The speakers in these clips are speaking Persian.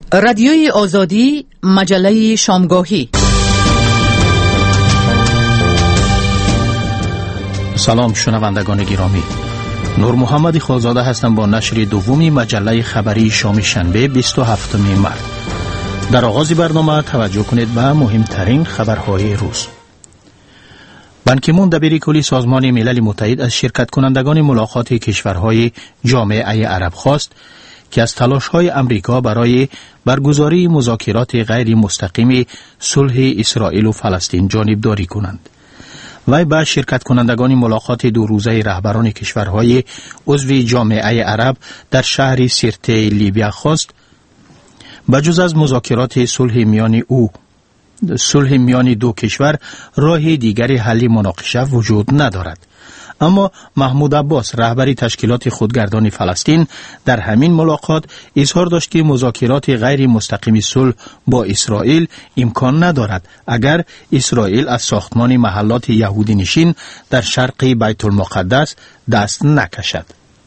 رادیوی آزادی، مجله شامگاهی. سلام شنوندگان گرامی، نور محمد خالزاده هستم با نشر دومی مجله خبری شام شنبه 27 مارس. در آغاز برنامه توجه کنید به مهمترین خبرهای روز. بان کی مون دبیر کلی سازمان ملل متحد از شرکت کنندگان ملاقات کشورهای جامعه عرب خواست که از تلاش‌های امریکا برای برگزاری مذاکرات غیر مستقیم صلح اسرائیل و فلسطین جانبداری کنند. وی به شرکت کنندگان ملاقات دو روزه رهبران کشورهای عضو جامعه عرب در شهر سیرته لیبیا خواست بجز از مذاکرات صلح میان دو کشور راه دیگری حل مناقشه وجود ندارد. اما محمود عباس رهبر تشکیلات خودگردان فلسطین در همین ملاقات اظهار داشت که مذاکرات غیر مستقیم صلح با اسرائیل امکان ندارد اگر اسرائیل از ساختمان محلات یهودی نشین در شرق بیت المقدس دست نکشد.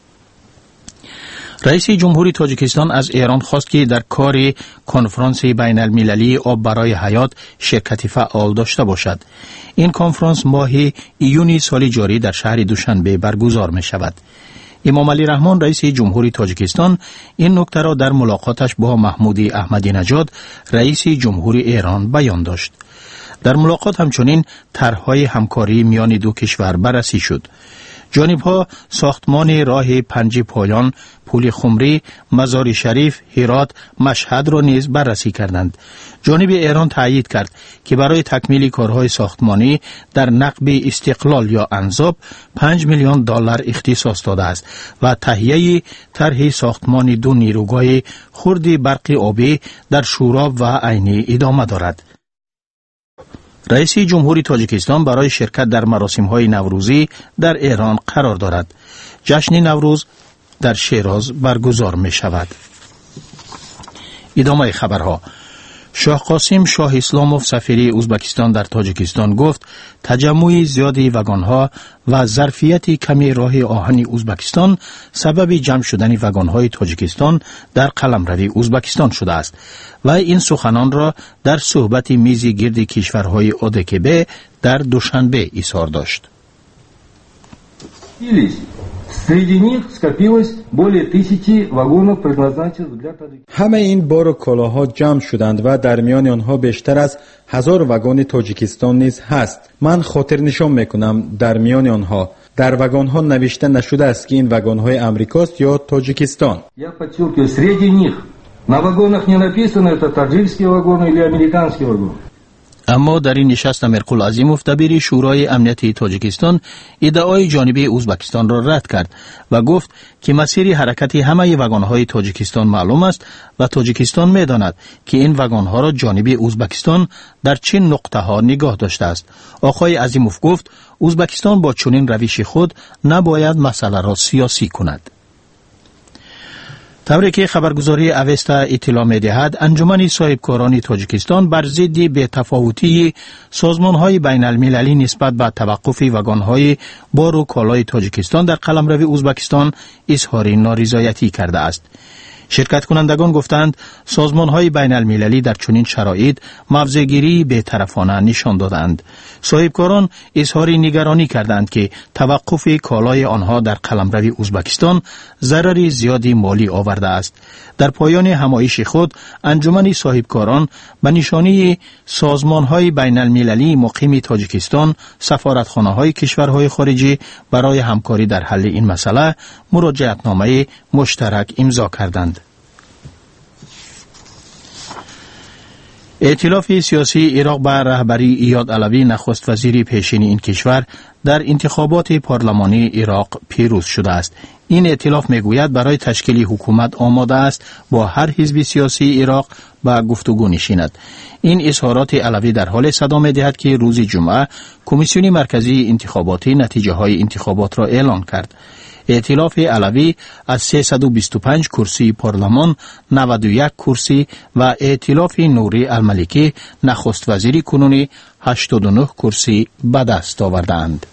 رئیس جمهوری تاجیکستان از ایران خواست که در کار کنفرانس بین المللی آب برای حیات شرکت فعال داشته باشد. این کنفرانس ماه ایونی سال جاری در شهر دوشنبه برگزار می شود. امام علی رحمان رئیس جمهوری تاجیکستان این نکته را در ملاقاتش با محمود احمدی نژاد رئیس جمهوری ایران بیان داشت. در ملاقات همچنین طرح‌های همکاری میان دو کشور بررسی شد. جانب‌ها ساختمان راه 5 پایان، پل خمری، مزار شریف، هرات، مشهد را نیز بررسی کردند. جانب ایران تأیید کرد که برای تکمیل کارهای ساختمانی در نقب استقلال یا انزاب 5 میلیون دلار اختصاص داده است و تهیه طرح ساختمان دو نیروگاه خرد برق آبی در شوراب و عینی ادامه دارد. رئیس جمهوری تاجیکستان برای شرکت در مراسم‌های نوروزی در ایران قرار دارد. جشن نوروز در شیراز برگزار می شود. ادامه خبرها. شاه قاسم شاه اسلاموف سفیر ازبکستان در تاجیکستان گفت تجمع زیادی واگن‌ها و ظرفیت کمی راه آهن ازبکستان سبب جمع شدن واگن‌های تاجیکستان در قلمرو ازبکستان شده است و این سخنان را در صحبت میز گرد کشورهای ОДКБ در دوشنبه اظهار داشت. همه این بار و کالاها جمع شدند و در میان آنها بیشتر از 1000 واگن تاجیکستان نیز هست. من خاطر نشان میکنم در میان آنها در واگن ها نوشته نشده است که این واگن های امریکاست یا تاجیکستان. اما در این نشست امیرقل عظیموف دبیر شورای امنیتی تاجیکستان ادعای جانبی ازبکستان را رد کرد و گفت که مسیر حرکت همه واگن‌های تاجیکستان معلوم است و تاجیکستان می‌داند که این واگن‌ها را جانبی ازبکستان در چه نقطه‌ها نگاه داشته است. آقای عظیموف گفت ازبکستان با چنین روش خود نباید مسئله را سیاسی کند. طوری که خبرگزاری اوستا اطلاع می‌دهد انجمن صاحبکاران تاجیکستان بر ضد بی‌تفاوتی سازمان‌های بین‌المللی نسبت به توقف واگن‌های بار و کالای تاجیکستان در قلمرو ازبکستان اظهار نارضایتی کرده است. شرکت کنندگان گفتند سازمان‌های بین‌المللی در چنین شرایط موضع‌گیری بی‌طرفانه نشان دادند. صاحبکاران اظهار نگرانی کردند که توقف کالای آنها در قلمرو ازبکستان ضرر زیادی مالی آورده است. در پایان همایش خود انجمن صاحبکاران به نشانه سازمان‌های بین‌المللی مقیم تاجیکستان، سفارتخانه‌های کشورهای خارجی برای همکاری در حل این مسئله مراجعتنامه مشترک امضا کردند. ائتلاف سیاسی عراق به رهبری ایاد علوی نخست وزیر پیشین این کشور در انتخابات پارلمانی عراق پیروز شده است. این ائتلاف میگوید برای تشکیل حکومت آماده است با هر حزب سیاسی عراق به گفتگو نشیند. این اظهارات علوی در حال صدا می‌دهد که روز جمعه کمیسیون مرکزی انتخاباتی نتیجه های انتخابات را اعلان کرد. ائتلاف علوی از 325 کرسی پارلمان 91 کرسی و ائتلاف نوری الملکی نخست وزیری کنونی 89 کرسی به دست آوردند.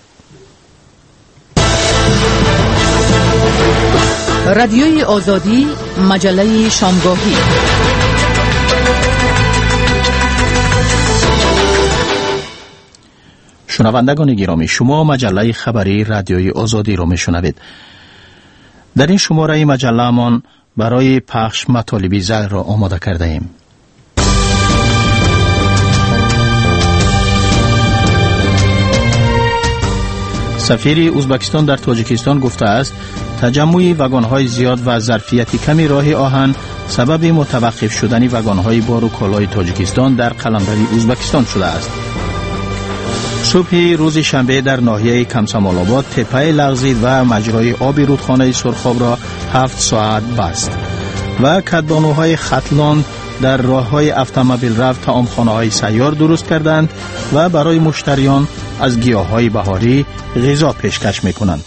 رادیوی آزادی، مجله شامگاهی. شنوندگان گرامی، شما مجله خبری رادیوی آزادی را میشنوید. در این شماره مجله من برای پخش مطالبی زل را آماده کرده ایم. سفیر ازبکستان در تاجیکستان گفته است تجمع واگن‌های زیاد و ظرفیت کمی راه آهن سبب متوقف شدن واگن‌های بار و کالای تاجیکستان در قلمرو ازبکستان شده است. صبح روز شنبه در ناحیه کمسمال آباد تپه لغزید و مجرای آب رودخانه سرخاب را 7 ساعت بست و کدبانوهای ختلان در راه‌های اتومبیل رفت طعامخانه‌های سیار درست کردند و برای مشتریان از گیاه‌های بهاری غذا پیشکش می‌کنند.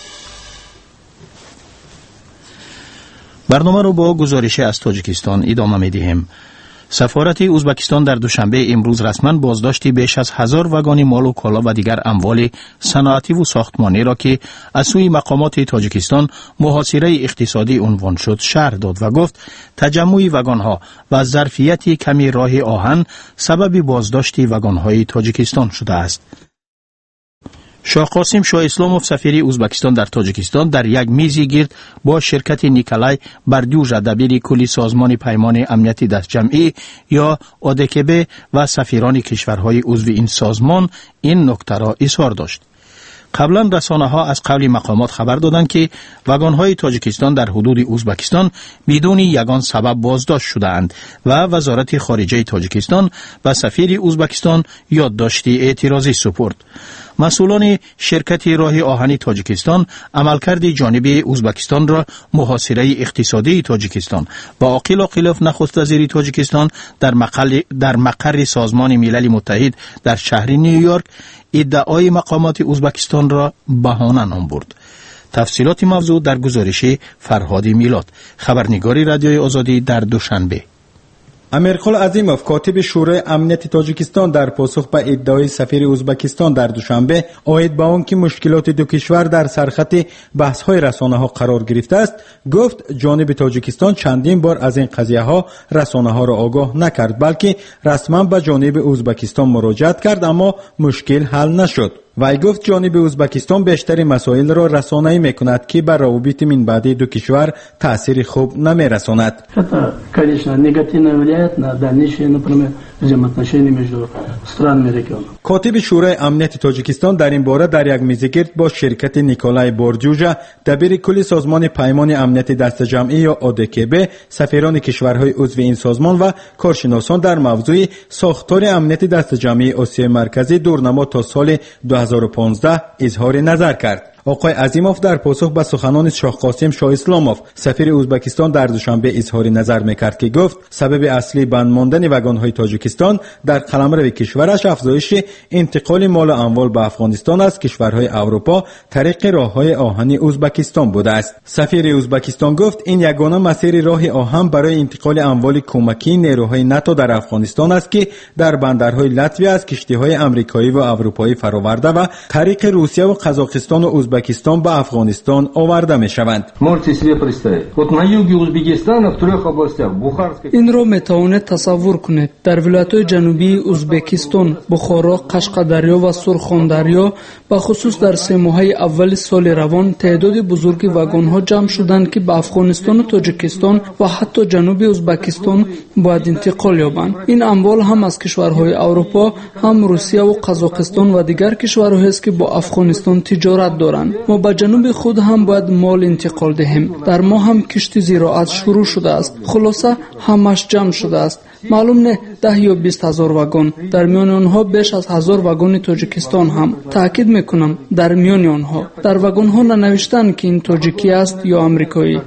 برنامه رو با گزارش از تاجیکستان ادامه می‌دهیم. سفارت ازبکستان در دوشنبه امروز رسما بازداشتی بیش از 1000 واگن مال و کالا و دیگر اموال صنعتی و ساختمانی را که از سوی مقامات تاجیکستان محاصره اقتصادی عنوان شد شرح داد و گفت تجمع واگن‌ها و ظرفیت کمی راه آهن سبب بازداشت واگن‌های تاجیکستان شده است. شاه قاسم شاه اسلاموف سفیر ازبکستان در تاجیکستان در یک میزی گرد با شرکت نیکلای بردیوژا دبیر کلی سازمان پیمان امنیت دست جمعی یا ODKB و سفیران کشورهای عضو این سازمان این نکته را اظهار داشت. قبلا رسانه‌ها از قول مقامات خبر دادند که واگن‌های تاجیکستان در حدود ازبکستان بدون یگان سبب بازداشت شده‌اند و وزارت خارجه تاجیکستان و سفیر ازبکستان یادداشت اعتراضی سپرد. مسئولان شرکت راه آهن تاجیکستان عملکرد جانب ازبکستان را محاصره اقتصادی تاجیکستان و عاقل عاقلوف نخست وزیر تاجیکستان در مقر سازمان ملل متحد در شهر نیویورک ادعای مقامات ازبکستان را بهانه نام برد. تفصیلات موضوع در گزارش فرهاد میلاد، خبرنگار رادیوی آزادی در دوشنبه. امیرقل عظیموف کاتب شورای امنیت تاجیکستان در پاسخ به ادعای سفیر ازبکستان در دوشنبه آید به آن که مشکلات دو کشور در سرخط بحث‌های رسانه‌ها قرار گرفته است گفت جانب تاجیکستان چندین بار از این قضیه‌ها رسانه‌ها را آگاه نکرد بلکه رسما به جانب ازبکستان مراجعت کرد اما مشکل حل نشد. وی گفت جانب ازبکستان بیشتر مسائل را رسانه‌ای می‌کند که بر روابط منبعدی دو کشور تأثیر خوب نمی‌رساند. Это, конечно, негативно влияет на дальнейшие, например, взаимоотношения между странами региона. کاتب شورای امنیت تاجیکستان در این باره در یک میزگرد با شرکت نیکولای بردیوژا دبیر کل سازمان پیمان امنیت دست جمعی یا ODKB، سفیران کشورهای عضو این سازمان و کارشناسان در موضوع ساختار امنیت دست جمعی آسیای مرکزی دورنما تا سال 2015 اظهار نظر کرد. آقای عظیموف در پاسخ به سخنان شاه قاسم شاه اسلاموف سفیر ازبکستان در دوشنبه اظهار نظر میکرد که گفت سبب اصلی بند ماندن واگن‌های تاجیکستان در قلمرو کشورش افزایش انتقال مال و اموال به افغانستان از کشورهای اروپا طریق راه‌های آهنی ازبکستان بوده است. سفیر ازبکستان گفت این یگانه مسیر راه آهن برای انتقال اموال کمکی نیروهای ناتو در افغانستان است که در بندرهای لاتویا از کشتی‌های آمریکایی و اروپایی فرآورده و طریق روسیه و قزاقستان و ازبکستان به افغانستان آورده می شوند. این را می توانید تصور کنید. در ولایت‌های جنوبی ازبکستان، بخارا، قشقدریا و سرخاندریا به خصوص در 3 ماه اول سال روان تعداد بزرگی واگن‌ها جمع شدند که به افغانستان و تاجیکستان و حتی جنوب ازبکستان باید انتقال یابند. این اموال هم از کشورهای اروپا، هم روسیه و قزاقستان و دیگر کشورهایی است که با افغانستان تجارت دارند. ما به جنوب خود هم باید مال انتقال دهیم. در ما هم کشتی زراعت شروع شده است. خلاصه همش جمع شده است. معلوم نه 10 یا 20 هزار واگن، در میان آنها بیش از 1000 واگن تاجیکستان هم. تاکید میکنم در میان آنها. در واگن ها ننوشتن که این تاجیکی است یا آمریکایی.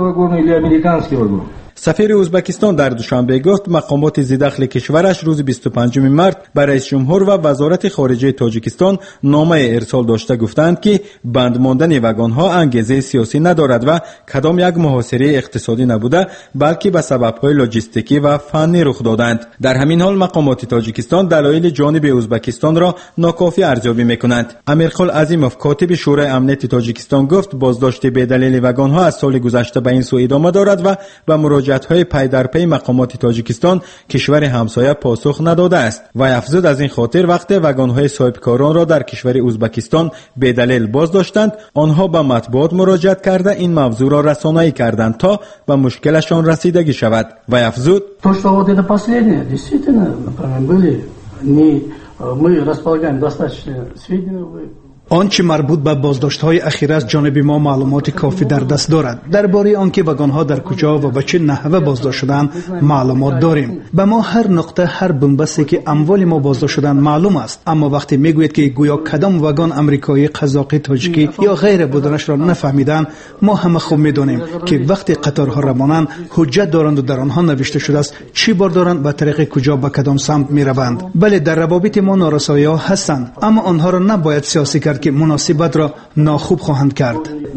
سفیر ازبکستان در دوشنبه گفت مقامات ذی‌دخل کشورش روز 25 مارس به رئیس جمهور و وزارت خارجه تاجیکستان نامه ارسال داشته گفتند که بند ماندن واگن‌ها انگیزه سیاسی ندارد و کدام یک محاصره اقتصادی نبوده بلکه به سبب‌های لوجستیکی و فنی رخ دادند. در همین حال مقامات تاجیکستان دلایل جانب ازبکستان را ناکافی ارزیابی می‌کنند. امیرقل عظیموف کاتب شورای امنیت تاجیکستان گفت بازداشت بدلیل واگن‌ها از سال گذشته به این سو ادامه دارد و به مراجعه مراجعت‌های پی در پی مقامات تاجیکستان کشور همسایه پاسخ نداده است. و افزود از این خاطر وقتی واگن‌های صاحبکاران را در کشور ازبکستان به دلیل باز داشتند، آنها به مطبوعات مراجعت کرده این موضوع را رسانه‌ای کردند تا به مشکلشان رسیدگی شود. و افزود То, что вот это последнее, действительно, например, мы располагаем достаточно сведений. آنچه مربوط به بازداشت‌های اخیر از جانب ما معلومات کافی در دست دارد. درباره آنکه واگن‌ها در کجا و به چه نحوه بازداشت شدند معلومات داریم. به ما هر نقطه، هر بنبستی که اموال ما بازداشت شدند معلوم است. اما وقتی میگوید که گویا کدام واگن آمریکایی، قزاقی، تاجیکی یا غیر بودنش را نفهمیدند، ما همه خوب میدانیم که وقتی قطارها روانند حجت دارند و در آنها نوشته شده است چی بار دارند و طریق کجا به کدام سمت میروند. بله، در روابط ما نارسایی‌ها هستند، اما آنها را نباید سیاسی کرد که مناسبت را ناخوب خواهند کرد.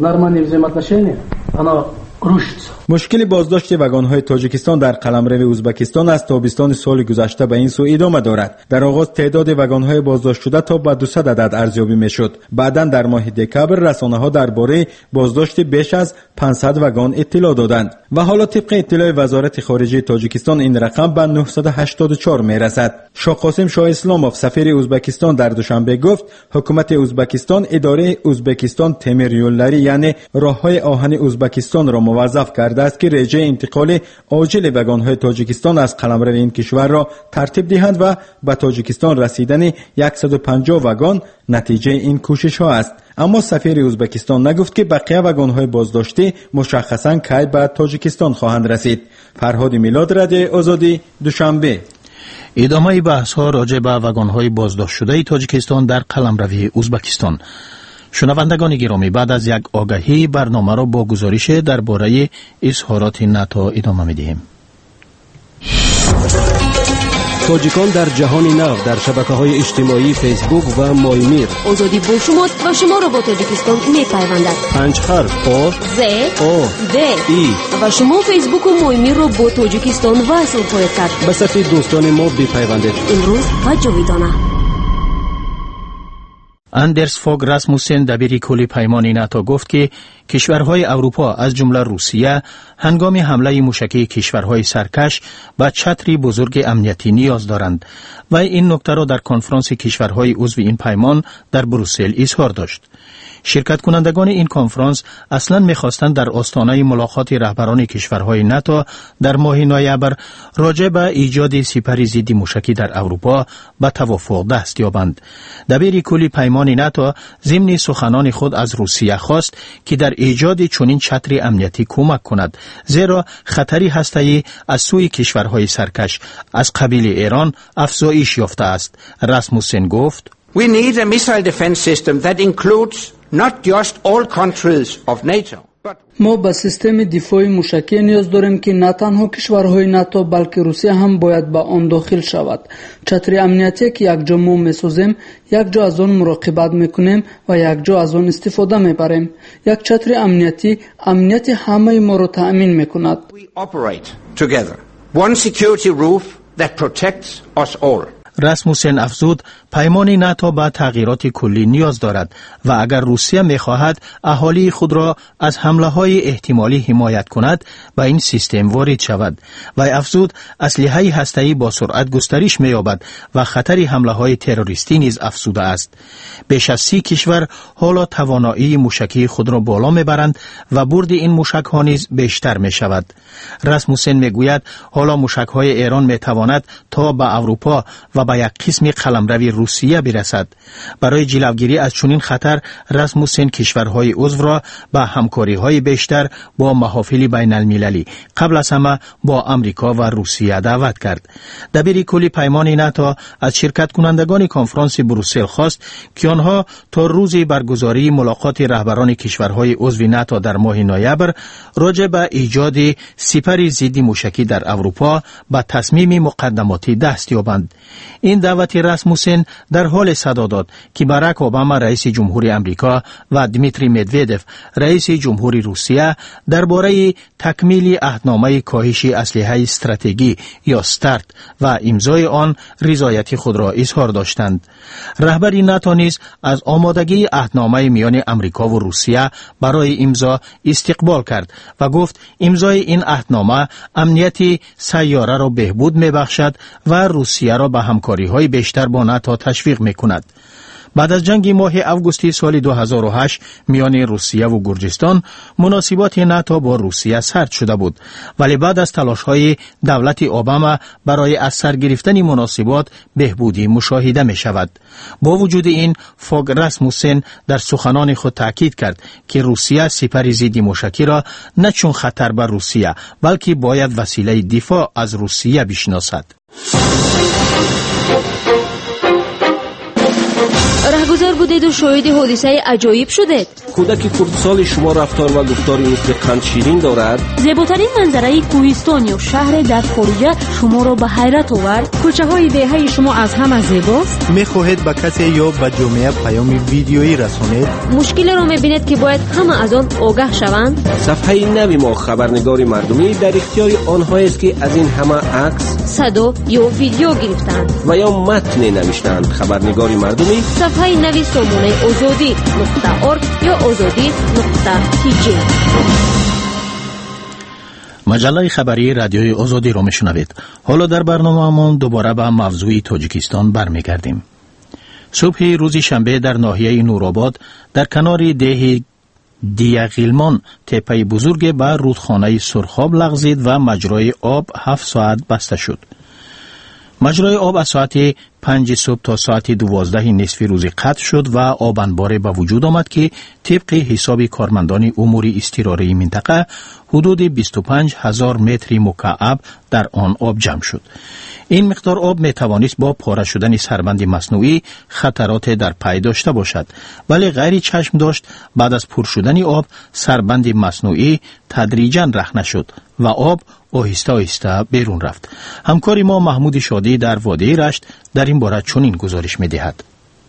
مشکل بازداشت واگن‌های تاجیکستان در قلمرو ازبکستان از تابستان سال گذشته به این سو ادامه دارد. در آغاز تعداد واگن‌های بازداشت شده تا به 200 عدد ارزیابی میشد. بعداً در ماه دکبر رسانه‌ها درباره بازداشت بیش از 500 واگن اطلاع دادند و حالا طبق اطلاع وزارت خارجه تاجیکستان این رقم به 984 میرسد. شاه قاسم شاه اسلاموف سفیر ازبکستان در دوشنبه گفت حکومت ازبکستان اداره ازبکستان تمیر یوللری یعنی راههای آهن ازبکستان را موظف کرده است که رجع انتقال عاجل واگن‌های تاجیکستان از قلمرو این کشور را ترتیب دهند و به تاجیکستان رسیدن 150 واگن نتیجه این کوشش ها است. اما سفیر ازبکستان نگفت که بقیه واگن‌های بازداشته مشخصاً کی به تاجیکستان خواهند رسید. فرهاد میلاد، رادیو آزادی، دوشنبه. ادامه بحث ها راجع به واگن‌های بازداشت شده تاجیکستان در قلمرو ازبکستان. شنوندگان گرامی، بعد از یک آگهی برنامه را با گزارش درباره اظهارات ناتو ادامه می‌دهیم. تاجیکان در جهان نو در شبکه‌های اجتماعی فیسبوک و مایمیر. آزادی با شما و شما را با تاجیکستان می‌پیوندد. 5 حرف آ ز او د ای و شما فیسبوک و مایمیر را با تاجیکستان وصل خواهید کرد. به صفحه دوستان ما بپیوندید. امروز و جاویدانه. اندرس فوگ راسموسن دبیر کل پیمان ناتو گفت که کشورهای اروپا از جمله روسیه هنگام حمله موشکی کشورهای سرکش به چتری بزرگ امنیتی نیاز دارند و این نکته را در کنفرانس کشورهای عضو این پیمان در بروسل اظهار داشت. شرکت کنندگان این کنفرانس اصلاً می‌خواستند در آستانه ملاقات رهبران کشورهای ناتو در ماه نوامبر راجع به ایجاد سپری ضد موشکی در اروپا به توافق دست یابند. دبیر کل پیمان ناتو ضمن سخنان خود از روسیه خواست که در ایجاد چنین چتر امنیتی کمک کند، زیرا خطری هسته‌ای از سوی کشورهای سرکش از قبیل ایران افزایش یافته است. راسموسن گفت: We need a missile defense system that includes not just all countries of NATO. ما به سیستم دفاعی موشکی نیاز داریم که نه تنها کشورهای ناتو بلکه روسیه هم باید به آن داخل شود. چتر امنیتی که یک جا ما میسازیم، یک جا از آن مراقبت میکنیم و یک جا از آن استفاده میبریم. یک چتر امنیتی امنیت همه ما را تأمین میکند. We operate together. One security roof that protects us all. راسموسن افزود پیمان ناتو به تغییرات کلی نیاز دارد و اگر روسیه می‌خواهد اهالی خود را از حمله‌های احتمالی حمایت کند به این سیستم وارد شود. و افزود اسلحه هسته‌ای با سرعت گسترش می‌یابد و خطر حمله‌های تروریستی نیز افزوده است. بیش از 30 کشور حالا توانایی موشکی خود را بالا می‌برند و برد این موشک‌ها نیز بیشتر می‌شود. راسموسن می‌گوید حالا موشک‌های ایران می‌تواند تا به اروپا و به یک قسم قلمرو روسیه برسد. برای جلوگیری از چنین خطر راسموسن کشورهای عضو را به همکاری‌های بیشتر با محافل بین المللی قبل از همه با امریکا و روسیه دعوت کرد. دبیر کل پیمان ناتو از شرکت کنندگان کنفرانس بروسل خواست که آنها تا روز برگزاری ملاقات رهبران کشورهای عضو ناتو در ماه نوامبر راجع به ایجاد سپر ضد موشکی در اروپا به تصمیم مقدماتی دست یابند. این دعوت راسموسن در حال صدا داد که باراک اوباما رئیس جمهوری امریکا و دمیتری مدودف رئیس جمهوری روسیه درباره تکمیل عهدنامه کاهش اسلحه استراتژی یا استارت و امضای آن رضایت خود را اظهار داشتند. رهبر ناتو نیز از آمادگی عهدنامه میان امریکا و روسیه برای امضا استقبال کرد و گفت امضای این عهدنامه امنیت سیاره را بهبود می‌بخشد و روسیه را به همکاری‌های بیشتر با ناتو تشویق می‌کند. بعد از جنگ ماه اوگوستی سال 2008 میان روسیه و گرجستان مناسبات ناتو با روسیه سرد شده بود، ولی بعد از تلاش‌های دولت اوباما برای از سر گرفتن مناسبات بهبودی مشاهده می شود. با وجود این فوگ راسموسن در سخنان خود تاکید کرد که روسیه سپر ضد موشکی را نه چون خطر بر روسیه بلکه باید وسیله دفاع از روسیه بشناسد. رهگذر بودید و شاهد حادثه عجایب شدید. کودک کردسال شما رفتار و گفتاری مثل قند شیرین دارد. زیباترین منظره کوهستان یا شهر در خارج شما را به حیرت آورد. کوچه های دهه شما از همه زیباست. میخواهید به کسی یا به جامعه پیام ویدیویی رسانید. مشکل را میبینید که باید همه از آن آگاه شوند. صفحه نوی ما خبرنگار مردمی در اختیار آنها است که از این همه عکس، صدا یا ویدیو گرفتند و یا متن نوشتند. خبرنگار مردمی صفحه نوی سامانه azadi.org یا azadi.tj. مجله خبری رادیوی آزادی را میشنوید. حالا در برنامه‌مان دوباره به موضوع تاجیکستان برمیگردیم. صبح روز شنبه در ناحیه نورآباد در کنار ده دیاغیلمان تپه بزرگ به رودخانه سرخاب لغزید و مجرای آب 7 ساعت بسته شد. مجرای آب از ساعت 5 صبح تا ساعت 12 نصف روز قطع شد و آب انباره به وجود آمد که طبق حساب کارمندان امور اضطراری منطقه حدود 25,000 متر مکعب در آن آب جمع شد. این مقدار آب می توانست با پاره شدن سربند مصنوعی خطرات در پی داشته باشد، ولی غیر چشم داشت. بعد از پر شدن آب سربند مصنوعی تدریجاً رخنه شد و آب آهسته آهسته بیرون رفت. همکار ما محمود شادی در وادی رشت در این باره چنین گزارش می دهد.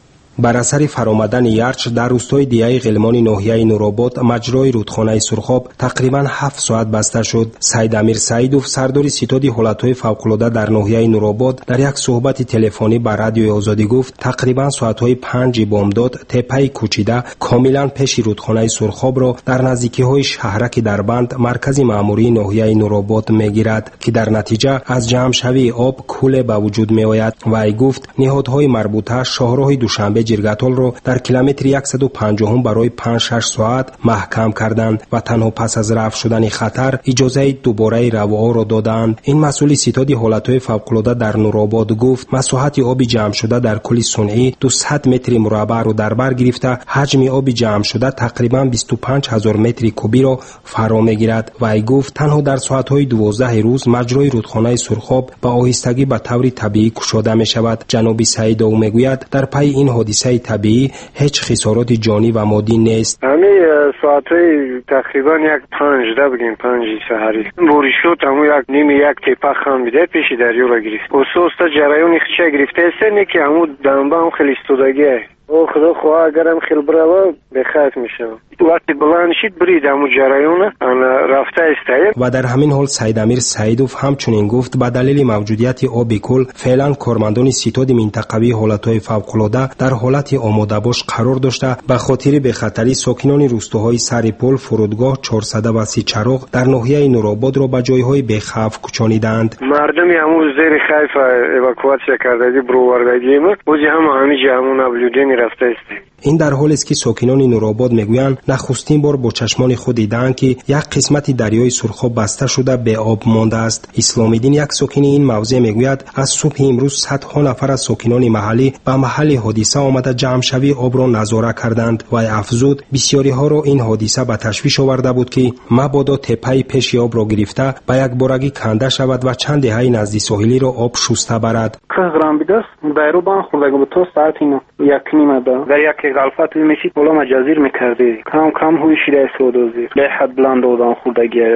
بر اثر فرآمدن یرچ در روستای دیای غلمان ناحیه نورآباد مجرای رودخانه سرخاب تقریبا 7 ساعت بسته شد. سید امیر سعیدوف سردار ستاد حالتهای فوق‌العاده در ناحیه نورآباد در یک صحبت تلفنی با رادیوی آزادی گفت تقریبا ساعت‌های 5 بامداد تپه کوچیده کاملا پیش رودخانه سرخاب را در نزدیکی‌های شهرک دربند مرکز مأموری ناحیه نورآباد می‌گیرد که در نتیجه از جمع شوی آب کوله به وجود می‌آید. وی گفت نهادهای مربوطه شاهراه دوشنبه جرگتال را در کیلومتر 150 برای 5-6 ساعت محکم کردند و تنها پس از رفع شدن خطر اجازه دوباره رواها را دادند. این مسئول ستاد حالتهای فوق‌العاده در نورآباد گفت مساحت آب جمع شده در کل صنعی 200 متر مربع را در بر گرفته حجم آب جمع شده تقریبا 25,000 متر کوبی را فرا میگیرد. و ای گفت تنها در ساعت‌های 12 روز مجرای رودخانه سرخاب به آهستگی به طور طبیعی گشوده می شود. جناب سعید او میگوید در پی این حادثه طبیعی هیچ خسارات جانی و مادی نیست. همین ساعت‌های تقریبا 15 بگیم 5 سحری بوری شد همون یک تپه خم بیده پیش دریا را گرفت. خصوص تا جریان خیشه گرفته است که همون دنبه هم خیلی استودگیه. او خدا خواه اگرم خیلی برای بخاط میشه وقتی بلند شید برید همون جریان رفته است. و در همین حال سید امیر سعیدوف همچنین گفت به دلیل موجودیت آب کل فعلا کارمندان ستاد منطقوی حالتهای فوق‌العاده در حالت آماده باش قرار داشته به خاطر بخطری ساکنان روستاهای سرپل فرودگاه 430 چراغ در ناحیه نورآباد را به جایهای بخوف کوچانیدند. مردم همون زیر خوف اواکواسیون کردگی برآوردگی بودی همینجا همون نبلودنی رفته است. این در حالی است که ساکنان نورآباد میگویند نخستین بار با چشمان خود دیدند که یک قسمت دریای سرخاب بسته شده به آب مانده است. اسلام الدین یک ساکن این موضع میگوید از صبح امروز صدها نفر از ساکنان محلی به محل حادثه آمده جمع شوی آب را نظاره کردند و افزود بسیاری ها را این حادثه به تشویش آورده بود که مبادا تپه پیش آب را گرفته به یک بارگی کنده شود و چند دهه نزدیک ساحلی را آب شسته برد. گرام بیدست دایرو بان خورده بود تو ساعت اینو یک نیمه در یک غلفت میشید بالا مجازیر میکردی کم هوی شیره سودوزی به حد بلند دادن خوردگی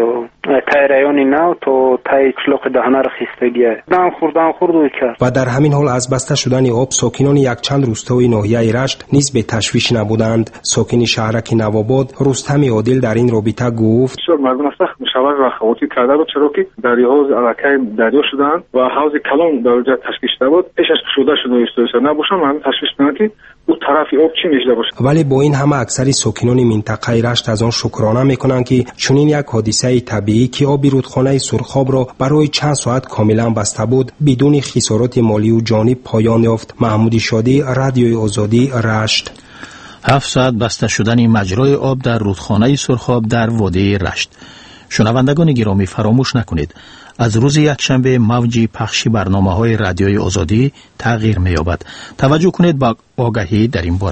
تای رایون نو تو تای کلوق دهنه را خیستگیه دم خورد کرد. و در همین حال از بسته شدن آب ساکنان یک چند روستای ناحیه رشت نیز به تشویش نبودند. ساکن شهرک نوآباد رستم عادل در این رابطه گفت مردم سخت مشاور و خواتی کرده بود چرا که دریاها علاقه دریا شدند و حوض کلان در اونجا تشکیل شده بود پیش از شده شده نباشم من تشویش کنم که اون طرف آب چی میشه باشه. ولی با این همه اکثری ساکنان منطقه رشت از آن شکرانه میکنند که چنین یک حادثه طبیعی که آب رودخانه سرخاب را برای چند ساعت کاملا بسته بود بدون خسارات مالی و جانی پایان یافت. محمود شادی، رادیوی آزادی، رشت. 7 ساعت بسته شدن مجرای آب در رودخانه سرخاب در وادی رشت. شنوندگان گرامی فراموش نکنید از روز یکشنبه موج پخش برنامه‌های رادیوی آزادی تغییر می‌یابد. توجه کنید با آگاهی در این باره.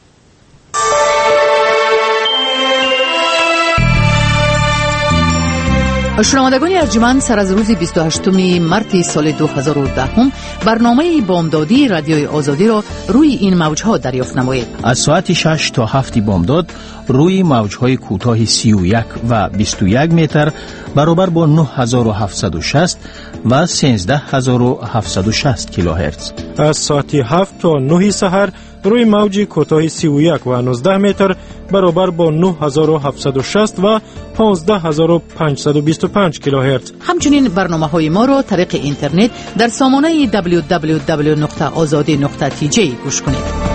شنوندگان ارجمند، سر از روز 28 مارس سال 2010 برنامه بامدادی رادیوی آزادی را روی این موج‌ها دریافت نمایید. از ساعت 6 تا 7 بامداد روی موج‌های کوتاه 31 و 21 متر برابر با 9760 و 13760 کیلوهرتز. از ساعت 7 تا 9 سحر روی موج کوتاه 31 و 19 متر برابر با 9760 و 15525 کیلوهرتز. همچنین برنامه‌های ما را طریق اینترنت در سامانه www.azadi.tj گوش کنید.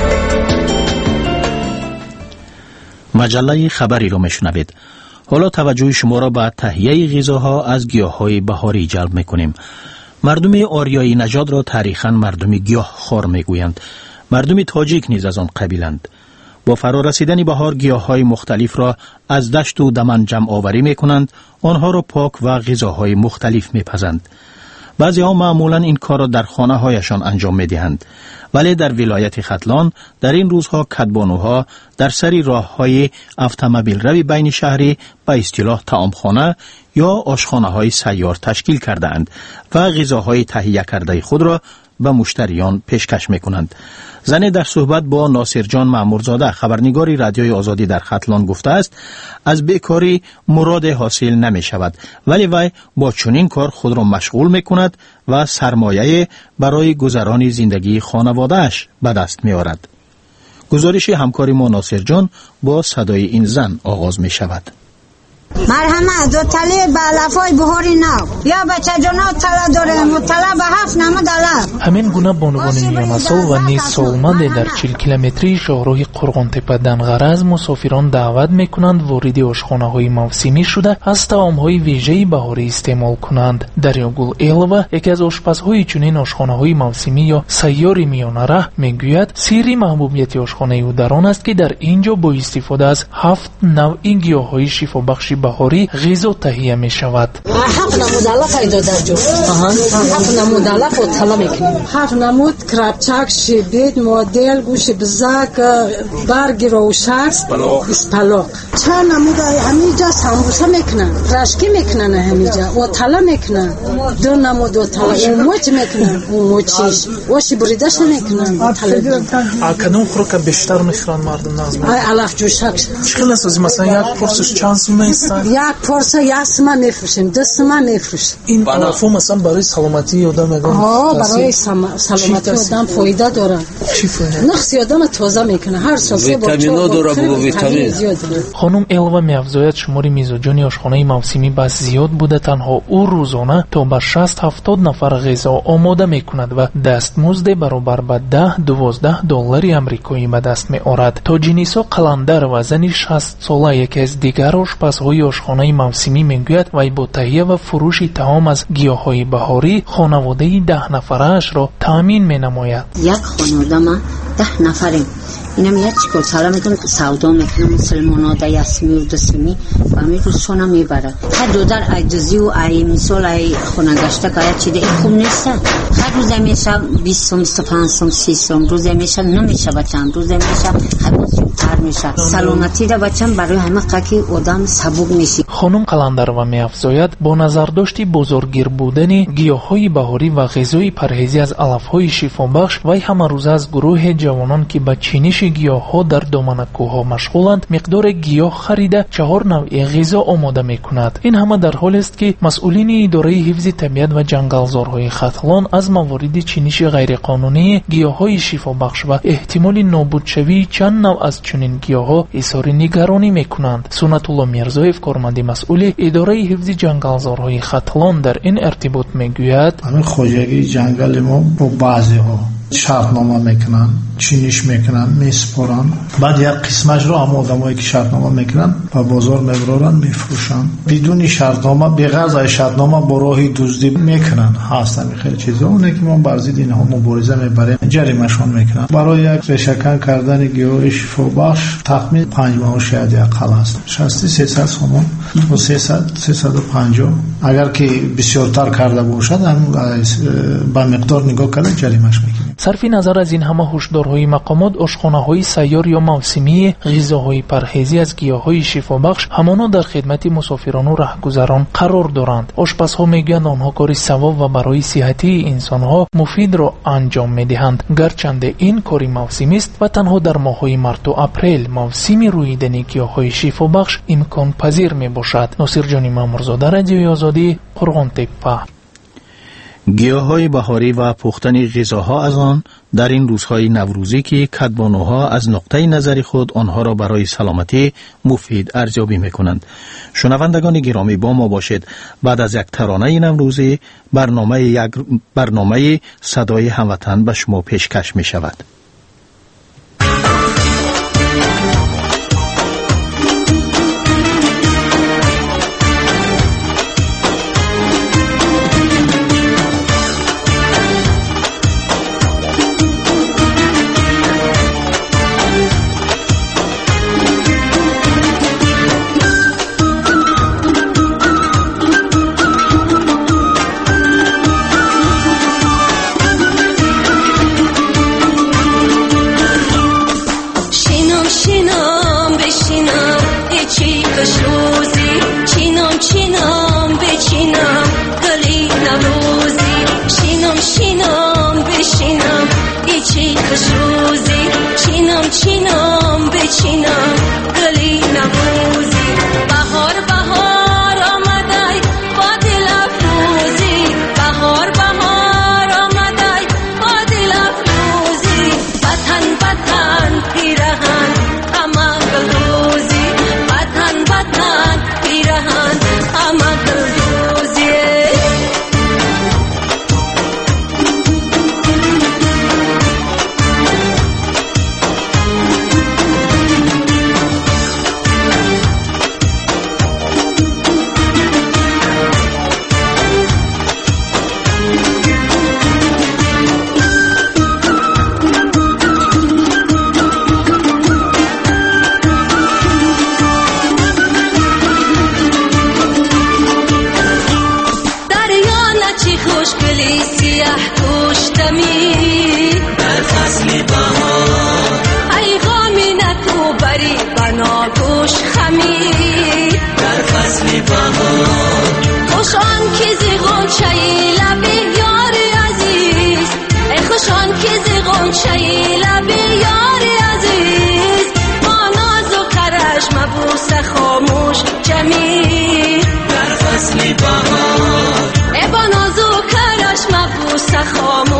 مجله خبری را میشنوید. حالا توجه شما را به تهیه غذاها از گیاه‌های بهاری جلب می‌کنیم. مردم آریایی نژاد را تاریخاً مردم گیاهخوار می‌گویند. مردم تاجیک نیز از آن قبیلند. با فرارسیدن بهار گیاه‌های مختلف را از دشت و دمن جمع آوری می‌کنند، آنها را پاک و غذاهای مختلف می‌پزند. بعضی‌ها معمولاً این کار را در خانه‌هایشان انجام می‌دهند، ولی در ولایت ختلان در این روزها کدبانوها در سری راه‌های اتومبیل روی بین شهری به اصطلاح طعامخانه یا آشخانه‌های سیار تشکیل کرده‌اند و غذاهای تهیه کرده خود را به مشتریان پیشکش می‌کنند. زنی در صحبت با ناصر جان مامورزاده خبرنگاری رادیوی آزادی در ختلان گفته است از بیکاری مراد حاصل نمی شود، ولی وی با چنین کار خود را مشغول می کند و سرمایه برای گذران زندگی خانواده‌اش به دست می آورد. گزارش همکاری ما ناصر جان با صدای این زن آغاز می شود. مرحمت دو تله به علفای بهاری نو یا بچه جانا تله داریم و تله به 7 نمو دلب. همین گونه بانوان نیمه‌سال و نیز سالمند در 40 کیلومتری شاهراه قرغان‌تپه دنغرز مسافران دعوت میکنند وارد آشخانه‌های موسمی شده از طعام‌های ویژه‌ای بهاری استعمال کنند. دریاگل الوا یکی از آشپزهای چنین آشخانه‌های موسمی یا سیار میانه راه میگوید سری محبوبیت آشخانه او در آن است که در اینجا با استفاده از 7 نوع گیاه‌های شفابخش بهاری غذا تهیه می شود. 7 نمود علف پیدا در جو. 7 نمود علف رو طلا میکنیم. 7 نمود کرپچک، شیبید، مدل، گوش بزک، برگ روشرس، اسپلاق. 4 نمود همینجا سمبوسه میکنن، رشکی میکنن همینجا. و طلا میکنن. 2 نمود و طلا موچ میکنن. موچیش. واشی بریدش میکنن. طلا. کدوم خوراک بیشتر میخورن مردم نازم؟ علف جوشک. چقدر است مثلا یک پرسش چند سومه است؟ یک پارسا یک سما میفروشیم، 2 سما میفروشیم. این علفا مثلا برای سلامتی آدم برای سلامتی آدم فایده داره. چی فایده؟ نقص آدم تازه میکنه. هر سال ویتامین داره، بگو ویتامین. خانم الوا میافزاید شمار میزبان آشخانه موسمی بس زیاد بوده، تنها او روزانه تا به 60-70 نفر غذا آماده میکند و دستمزد برابر به $10-12 آمریکایی به دست میآورد. تا جنیسا قلندر و زنی 60 ساله یکی از دیگر آشپزهای آشخانه موسمی میگوید وی با تهیه و فروش طعام از گیاه‌های بهاری خانواده 10 نفرش را تامین مینماید. یک خانواده ما 10 نفریم. اینم یک چیکار سالا میکنم سودا میکنم مسلمانا در یسمی و دسمی و همین روزشون میبرد. هر دو در ایدوزی و ای مثال ای خونه گشته که یک چیده خوب نیست. هر روز میشه 20 سوم 25 سوم 30 سوم روز میشه نمیشه بچم روز میشه همون زودتر میشه. سلامتی را بچم برای همه قکی آدم سبوک میشه. خانم قلندر و میافزاید با نظرداشتی بزرگگیر بودن گیاه‌های بهاری و غذای پرهیزی از علف‌های شفابخش وی همه روز از گروه جوانان که به چینش گیاه‌ها در دامن کوه‌ها مشغولند مقدار گیاه خریده 4 نوع غذا آماده می‌کند. این همه در حالی است که مسئولین اداره حفظ طبیعت و جنگلزارهای ختلان از موارد چینش غیرقانونی گیاه‌های شفابخش و احتمال نابودشوی چند نوع از چنین گیاه‌ها اظهار نگرانی می‌کنند. سنت الله میرزاєв کارمند مسئول اداره حفظ جنگلزارهای ختلان در این ارتباط میگوید: همین خواجگی جنگل ما با بعضی‌ها شرطنامه میکنن، چینش میکنن، میسپارن، بعد یک قسمش رو هم آدمایی که شرطنامه میکنن و بازار میبرن میفروشن بدون شرطنامه، بغیر از شرطنامه با راه دزدی میکنن. هستن خیلی چیزا اونه که ما بر ضد اینها مبارزه میبریم، جریمهشون میکنن. برای یک ریشه‌کن کردن گیاه شفابخش تخمین 5 ماه شاید اقل است، 300 سوم و 350 اگر که بسیارتر کرده باشد هم با مقدار نگاه کرده جریمهش میکنیم. صرف نظر از این همه هشدارهای مقامات، آشخانه‌های سیار یا موسمی غذاهای پرهیزی از گیاه‌های شفابخش همانا در خدمت مسافران و رهگذران قرار دارند. آشپزها میگویند آنها کاری ثواب و برای صحت انسان‌ها مفید را انجام می‌دهند، گرچند این کاری موسمی است و تنها در ماه‌های مارت و اپریل موسم رویدن گیاه‌های شفابخش امکان پذیر میباشد. ناصر جانی مامورزاده، رادیوی آزادی، قرغان‌تپه. گیاه‌های بهاری و پختن غذاها از آن در این روزهای نوروزی که کدبانوها از نقطه نظر خود آنها را برای سلامتی مفید ارزیابی می‌کنند. شنوندگان گرامی، با ما باشید. بعد از یک ترانه نوروزی برنامه صدای هموطن به شما پیشکش می‌شود. خاموش